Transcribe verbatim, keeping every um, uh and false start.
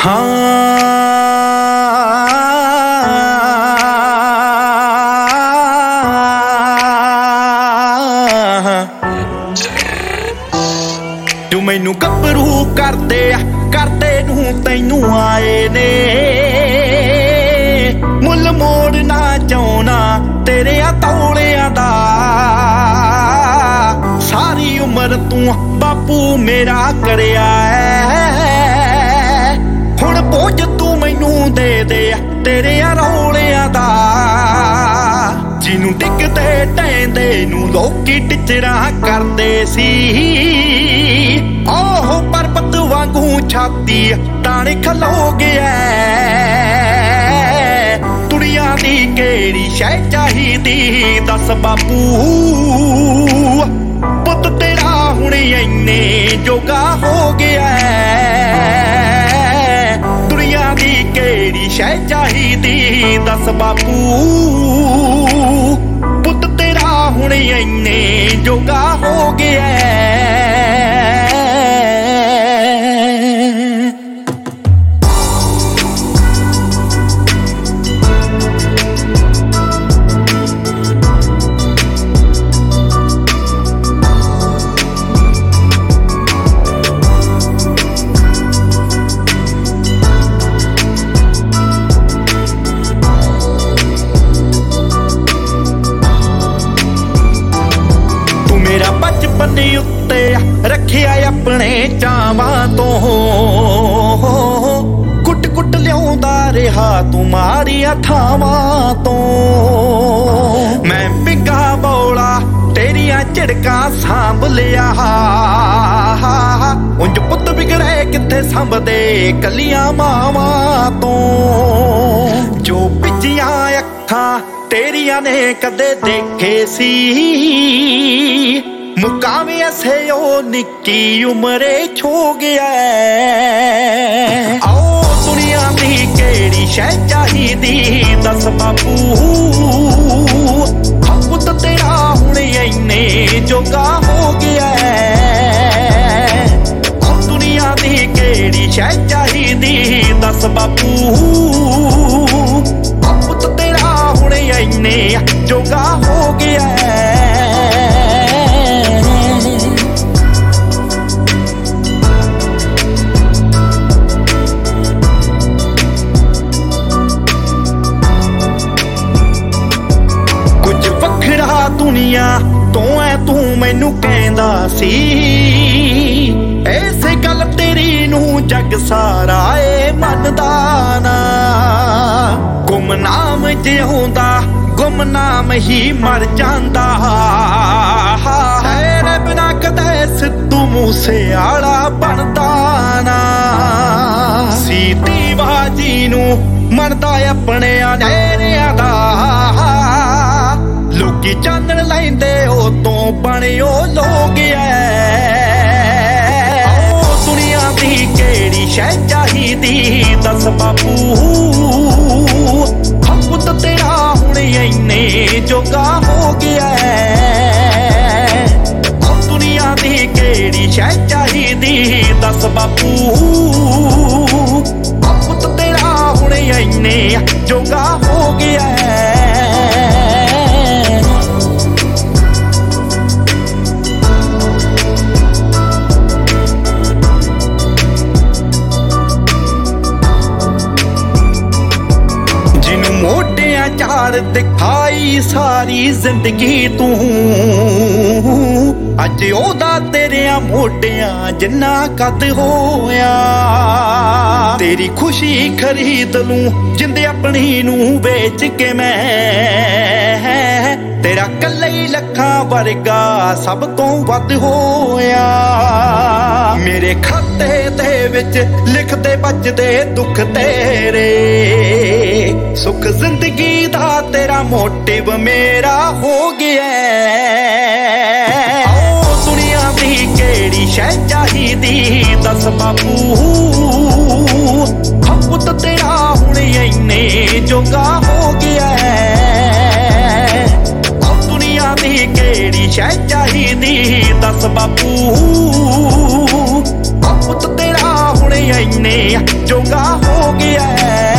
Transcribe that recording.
ਤੂੰ ਮੈਨੂੰ ਗੱਭਰੂ ਕਰਦੇ ਕਰਦੇ ਨੂੰ ਤੈਨੂੰ ਆਏ ਨੇ ਮੁੱਲ ਮੋੜਨਾ ਚਾਹੁੰਨਾ ਤੇਰਿਆਂ ਤੌਲਿਆਂ ਦਾ ਸਾਰੀ ਉਮਰ ਤੂੰ ਬਾਪੂ ਮੇਰਾ ਕਰਿਆ ਐ ਹੁਣ ਬੋਝ ਤੂੰ ਮੈਨੂੰ ਦੇ ਦੇ ਤੇਰਿਆਂ ਰੌਲਿਆਂ ਦਾ ਜਿਹਨੂੰ ਡਿੱਗਦੇ ਟੈਂਦੇ ਨੂੰ ਲੋਕੀ ਟਿਚਰਾਂ ਕਰਦੇ ਸੀ ਉਹ ਪਰਬਤ ਵਾਂਗੂ ਛਾਤੀ ਤਾਣੇ ਖਲੋ ਗਿਆ ਦੁਨੀਆ ਦੀ ਕਿਹੜੀ ਸ਼ੈ ਚਾਹੀਦੀ ਦੱਸ ਬਾਪੂ ਪੁੱਤ ਤੇਰਾ ਹੁਣ ਇੰਨੇ ਜੋਗਾ ਹੋ ਗਿਆ ਦੁਨੀਆ ਦੀ ਕਿਹੜੀ ਸ਼ੈ ਚਾਹੀਦੀ ਦੱਸ ਬਾਪੂ ਪੁੱਤ ਤੇਰਾ ਹੁਣ ਇੰਨੇ ਜੋਗਾ ਹੋ ਗਿਆ ਬੰਨੇ ਉੱਤੇ ਰੱਖਿਆ ਆਪਣੇ ਚਾਵਾਂ ਤੋਂ ਕੁੱਟ ਕੁੱਟ ਲਿਆਉਂਦਾ ਰਿਹਾ ਤੂੰ ਮਾਰੀਆਂ ਥਾਵਾਂ ਤੋਂ ਮੈਂ ਪਿੱਗਾ ਬੋਲਾ ਤੇਰੀਆਂ ਝੜਕਾਂ ਸਾਂਭ ਲਿਆ ਉਂਝ ਪੁੱਤ ਵਿਗੜੇ ਕਿੱਥੇ ਸੰਭਦੇ ਕੱਲੀਆਂ ਮਾਵਾਂ ਤੋਂ ਜੋ ਪਿੱਛੀਆਂ ਅੱਖਾਂ ਤੇਰੀਆਂ ਨੇ ਕਦੇ ਦੇਖੇ ਸੀ ਮੁਕਾਮੇ ਅਸੇ ਉਹ ਨਿੱਕੀ ਉਮਰੇ ਛੋ ਗਿਆ ਆਓ ਦੁਨੀਆ ਦੀ ਕਿਹੜੀ ਸ਼ੈ ਚਾਹੀਦੀ ਦੱਸ ਬਾਪੂ ਪੁੱਤ ਤੇਰਾ ਹੁਣ ਇੰਨੇ ਜੋਗਾ ਹੋ ਗਿਆ ਆਓ ਦੁਨੀਆ ਦੀ ਕਿਹੜੀ ਸ਼ੈ ਚਾਹੀਦੀ ਦੱਸ ਬਾਪੂ ਪੁੱਤ ਤੇਰਾ ਹੁਣ ਇੰਨੇ ਜੋਗਾ ਹੋ ਗਿਆ ਦੁਨੀਆ ਤੋਂ ਐ ਤੂੰ ਮੈਨੂੰ ਕਹਿੰਦਾ ਸੀ ਐਸੇ ਗੱਲ ਤੇਰੀ ਨੂੰ ਜੱਗ ਸਾਰਾ ਏ ਮੰਨਦਾ ਨਾ ਗੁਮਨਾਮ ਜਿਉਂਦਾ ਗੁਮਨਾਮ ਹੀ ਮਰ ਜਾਂਦਾ ਤੇਰੇ ਬਿਨਾ ਕਦੇ ਸਿੱਧੂ ਮੂਸੇਵਾਲਾ ਬਣਦਾ ਨਾ ਸੀਟੀ ਬਾਜੀ ਨੂੰ ਮਰਦਾ ਆਪਣਿਆਂ ਨੇਰਿਆਂ ਦਾ ਲੋਕੀ ਚਾਨਣ ਲੈਂਦੇ ਉਹ ਤੋਂ ਬਣਿਓ ਲੋਕ ਐ ਉਹ ਦੁਨੀਆ ਦੀ ਕਿਹੜੀ ਸ਼ੈ ਚਾਹੀਦੀ ਦੱਸ ਬਾਪੂ ਪੁੱਤ ਤੇਰਾ ਹੁਣ ਇੰਨੇ ਜੋਗਾ ਹੋ ਗਿਆ ਉਹ ਦੁਨੀਆ ਦੀ ਕਿਹੜੀ ਸ਼ੈ ਚਾਹੀਦੀ ਦੱਸ ਬਾਪੂ ਪੁੱਤ ਤੇਰਾ ਹੁਣ ਇੰਨੇ ਜੋਗਾ ਹੋ ਗਿਆ ਚਾਰ ਦਿਖਾਈ ਸਾਰੀ ਜ਼ਿੰਦਗੀ ਤੂੰ ਅੱਜ ਉਹਦਾ ਤੇਰਿਆਂ ਮੋਢਿਆਂ ਜਿੰਨਾ ਕੱਦ ਹੋਇਆ ਤੇਰੀ ਖੁਸ਼ੀ ਖਰੀਦ ਲੂੰ ਜਿੰਦ ਆਪਣੀ ਨੂੰ ਵੇਚ ਕੇ ਮੈਂ ਤੇਰਾ ਕੱਲੇ ਲੱਖਾਂ ਵਰਗਾ ਸਭ ਤੋਂ ਵੱਧ ਹੋਇਆ ਮੇਰੇ ਖਾਤੇ ਦੇ ਵਿੱਚ ਲਿਖਦੇ ਬਚਦੇ ਦੁੱਖ ਤੇਰੇ ਸੁੱਖ ਜ਼ਿੰਦਗੀ ਦਾ ਤੇਰਾ ਮੋਟਿਵ ਮੇਰਾ ਹੋ ਗਿਆ ਆਓ ਦੁਨੀਆ ਦੀ ਕਿਹੜੀ ਸ਼ੈ ਚਾਹੀਦੀ ਦੱਸ ਬਾਪੂ ਪੁੱਤ ਤੇਰਾ ਹੁਣ ਇੰਨੇ ਜੋਗਾ ਹੋ ਗਿਆ ਆਓ ਦੁਨੀਆ ਦੀ ਕਿਹੜੀ ਸ਼ੈ ਚਾਹੀਦੀ ਦੱਸ ਬਾਪੂ ਪੁੱਤ ਤੇਰਾ ਹੁਣ ਇੰਨੇ ਜੋਗਾ ਹੋ ਗਿਆ।